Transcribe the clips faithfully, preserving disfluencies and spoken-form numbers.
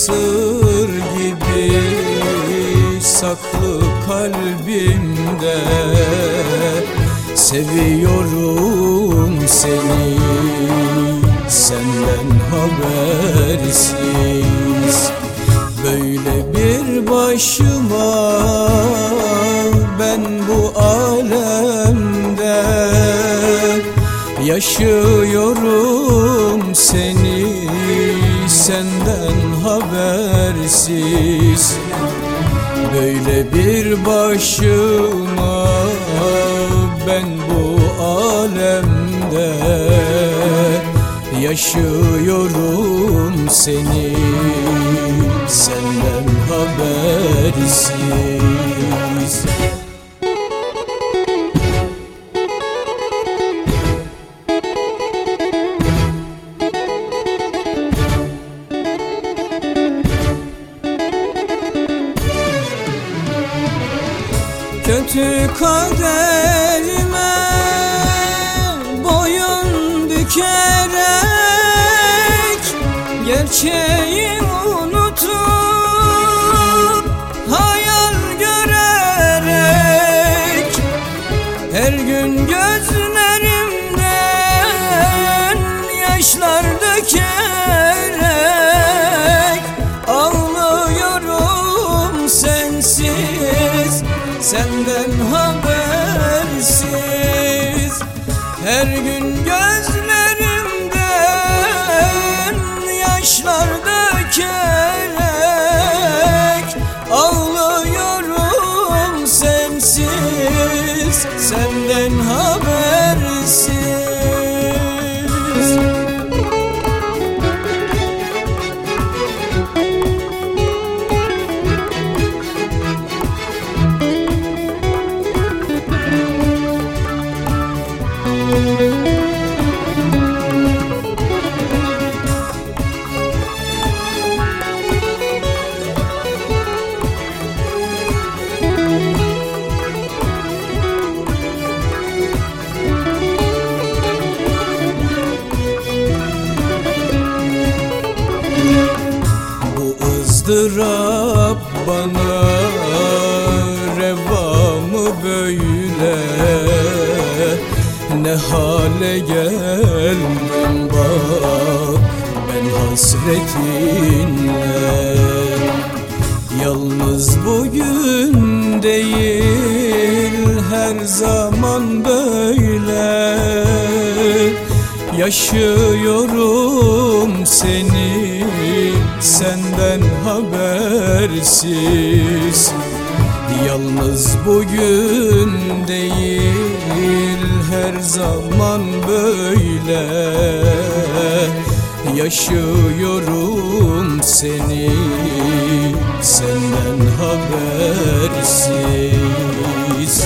sır gibi saklı kalbimde. Seviyorum seni senden habersiz. Böyle bir başıma ben bu alemde yaşıyorum seni senden habersiz. Böyle bir başıma ben bu alemde yaşıyorum seni senden habersiz. Kötü kaderime boyun bükerek gerçeği unutup hayal görerek her gün gözlerimden yaşlar dökerek ağlıyorum sensiz senden habersiz. Her gün gözlerimden yaşlar dökerek ağlıyorum sensiz senden habersiz. ızdırap bana reva mı böyle? Ne hale geldim bak ben hasretinle. Yalnız bugün değil her zaman böyle yaşıyorum seni senden habersiz. Yalnız bugün değil her zaman böyle yaşıyorum seni senden habersiz.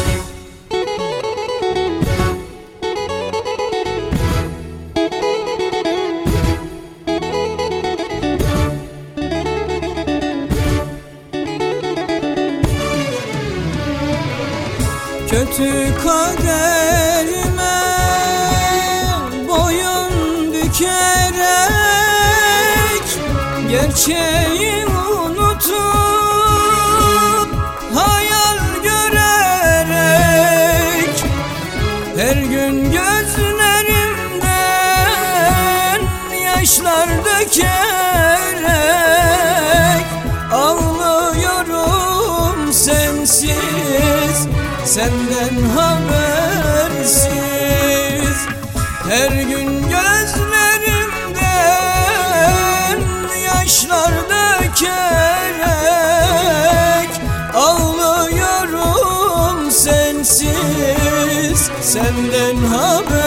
Kötü kaderime boyun bükerek gerçeği unutup hayal görerek her gün gözlerimden yaşlar dökerek ağlıyorum sensiz senden habersiz. Her gün gözlerimden yaşlar dökerek ağlıyorum sensiz senden habersiz.